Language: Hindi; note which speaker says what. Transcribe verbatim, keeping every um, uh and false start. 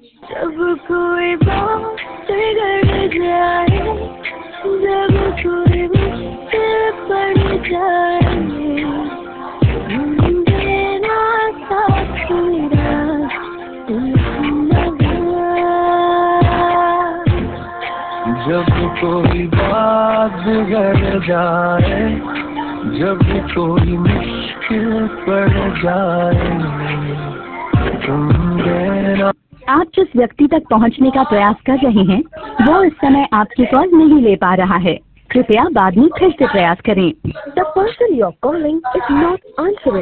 Speaker 1: जब कोई बात बिगड़ जाए, जब कोई मुश्किल पड़ जाए, देना साथ मेरा
Speaker 2: जब कोई बात बिगड़ जाए, जब कोई मुश्किल पड़ जाए, तुम देना।
Speaker 3: आप जिस व्यक्ति तक पहुंचने का प्रयास कर रहे हैं वो इस समय आपकी कॉल नहीं ले पा रहा है। कृपया बाद में फिर से प्रयास करें।
Speaker 1: The person you are calling is not answering.